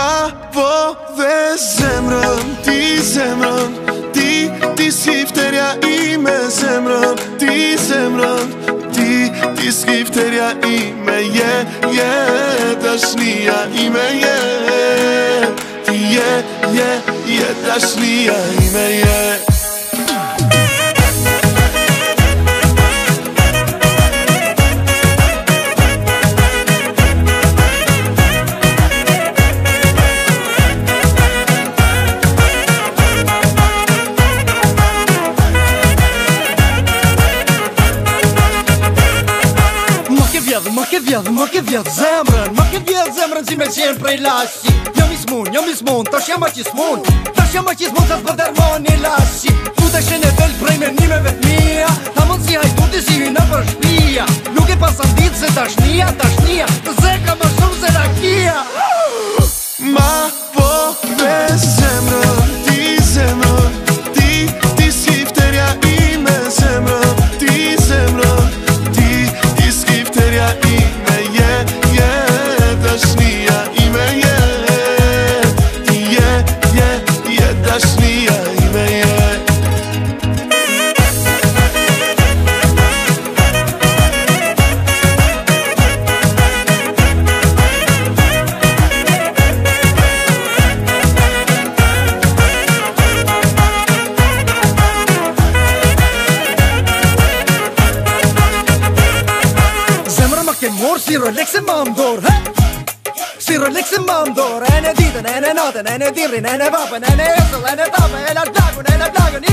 Ma po dhe zemrën, ti zemrën, ti skifterja ime zemrën, ti zemrën, ti skifterja ime, dashnia ime, ti dashnia ime, Ma ke vjedh zemrën si me qenë prej lashi. Jam i smun, tash jam aq i smun sa s'bër dermoni lashi. Tu të shenë e dëll prej menimeve t'mija, ta mund si hajtuti si hyna për shpia. Nuk e pasan ditë se dashnia, të zeka më shumë se rakia. Ma po dhe zemrën, ti zemrën, ti skifterja ime zemrën, ti zemrën, ti skifterja ime, dashnia ime, ti dashnia ime, Si Rolex e mandor, si Rolex e mandor. E në ditën, e në natën, e në dirrin, e në vapën, e në esëll, e në tapën, e në dlagun,